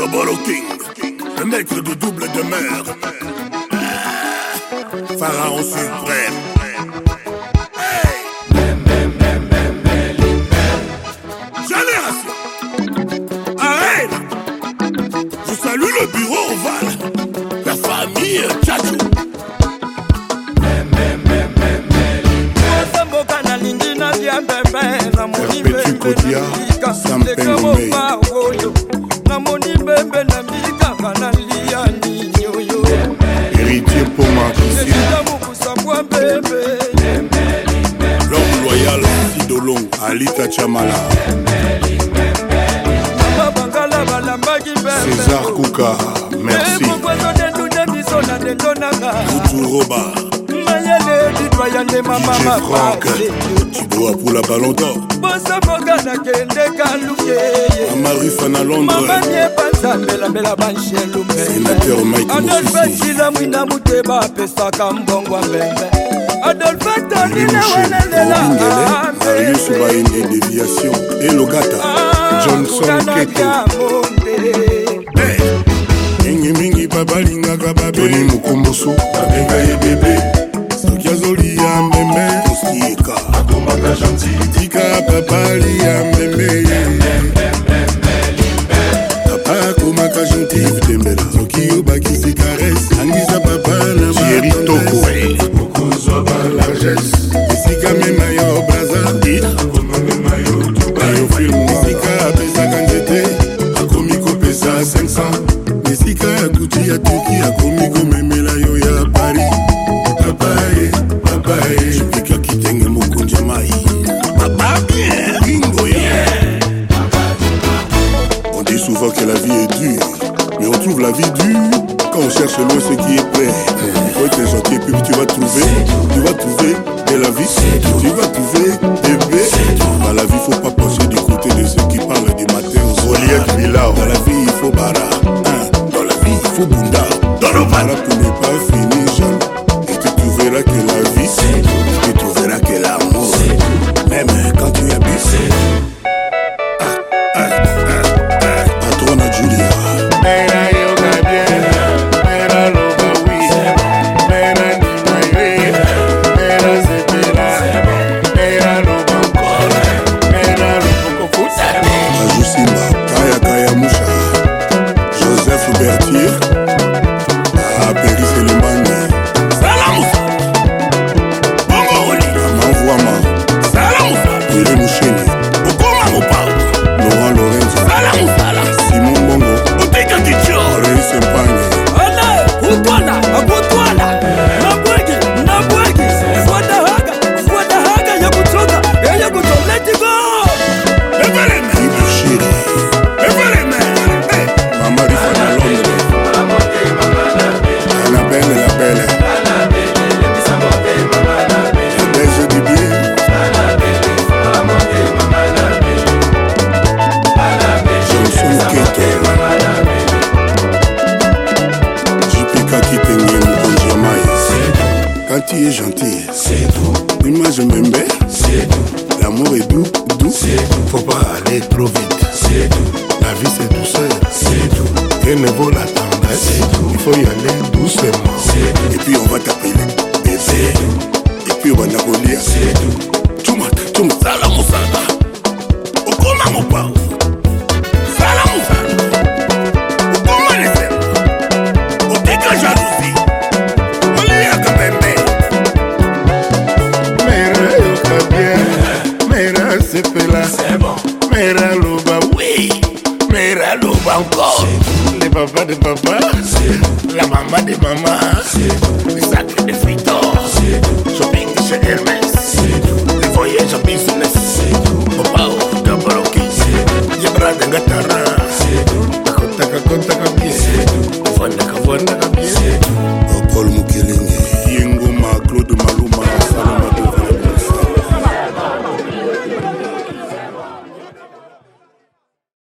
Sobolo King, le maître de double demeure. Pharaon suprême. Génération. Arène. Je salue le bureau ovale. La famille Tchadjou. Perpétue Kodia, Sampengomé. Héritier Poma l'homme loyal Sidolong Alita Chamala César Kouka, merci Koutou Roba DJ Franck, tu dois pour la ballon d'or Amari Fana Londres Sénateur Mike Moussissi Marius Baïne Déviation et Logata Johnson Keko Mingi babalingaka babe Tony Mukomboso Babenga ye bébé Soki azoli ya meme Tostieka Akomaka gentil Tika babali ya meme Papa akomaka gentil Tembela Soki obakisi caresse Angisa papa na Thierry Toko Okozwa ba largesse Esika mema yo braza Akoma mema yo Tuba yo film Esika apesaka nzete Akomi kopesa 500 Esika ya kuti ya toki akomi komemela yo ya Paris Papaye, papaye Jupika kitenge mokonja mai Papa bien, bingo ya On dit souvent que la vie est dure Mais on trouve la vie dure Quand on cherche loin ce qui est près Il faut être gentil et puis tu vas trouver de la vie Tu vas trouver des bébés Dans la vie faut pas penser du côté de ceux qui parlent du matin au soir Dans la vie il faut bara Dans la vie il faut bunda Dans le bara pour ne pas finir jeune Et tu trouveras que la vie Tu trouveras que l'amour Même quand tu abuses Patrona Julia Mera yoga bien Mera loga oui Mera nimaye Mera zepela Mera loga encore Mera loga kofuta Ajou Simba Kaya Kaya Moucha Joseph Bertier Péris et Lembani Salamoussa Bongoli Manvouama Salamoussa Péré Moucheni Okoma Mopao Laurent Lorenzo Salamoussa Simon Bongo Oteka Ticho Reis Mpagne Ole Utwala Akutwala Nabwegi Nabwegi Swadahaga Yakutoka Let it go Eveleme Ibu Shiri Eveleme Mama Rifana Londres La belle, la belle. La baise du bien. Johnson Keto. Jipika Kitenge Moukonji Amaïs. Quand tu es gentil, c'est tout. L'image m'aime, c'est tout. L'amour est doux, doux. Faut pas aller trop vite, c'est tout. La vie c'est douceur, c'est tout. Rien ne vaut la tendresse, il faut y aller doucement. Et puis on va t'appeler bébé. Et puis on va t'appeler c'est tout. Tchoum Salamoussana. Okoma Mopao. Salamoussana. Okoma Nesem. Oteka jalousie. Olia Kabembe. Mera yoka bien. Mera sepela. C'est bon. Mera loba oui. Mera loba encore. Les papas de papa.